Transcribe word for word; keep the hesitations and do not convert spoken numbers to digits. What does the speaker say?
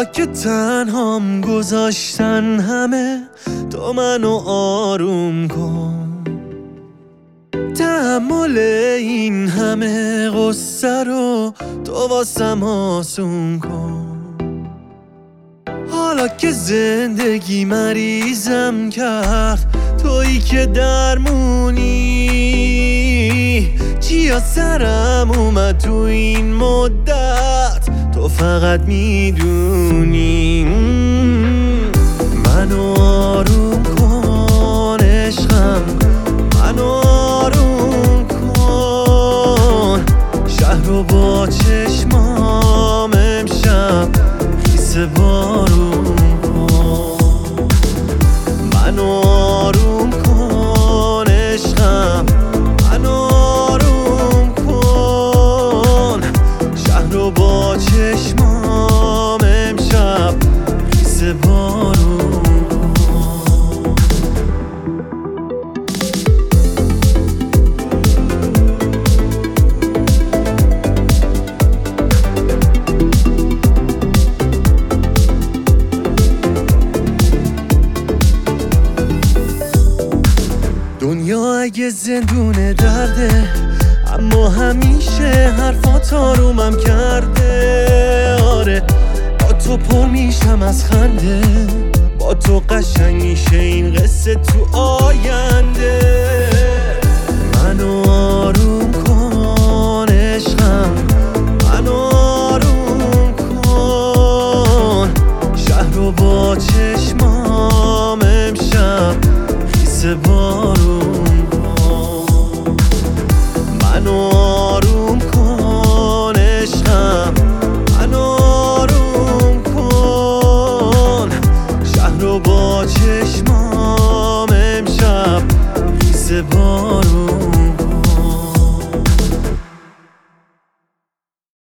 حالا که تنهام گذاشتن همه، تو منو آروم کن. تحمل این همه غصه رو تو واسم آسون کن. حالا که زندگی مریضم کرد، تویی که درمونی. چیا سرم اومد تو این مدت، تو فقط میدونی. منو آروم کن عشقم، منو آروم کن. شهر رو با چشمام امشب خیس بارون کن. منو آروم کن عشقم، منو آروم کن. شهر رو با چشمام امشب خیس بارون کن. دنیا اگه زندون درده، اما همیشه حرفات آرومم کرده. آره با تو پر میشم از خنده، با تو قشنگ میشه این قصه تو آینده. منو آروم کن عشقم، منو آروم کن. شهر رو با چشمام امشب خیس بارون کن. منو آروم کن عشقم، منو آروم کن. شهر رو با چشمام امشب خیس بارون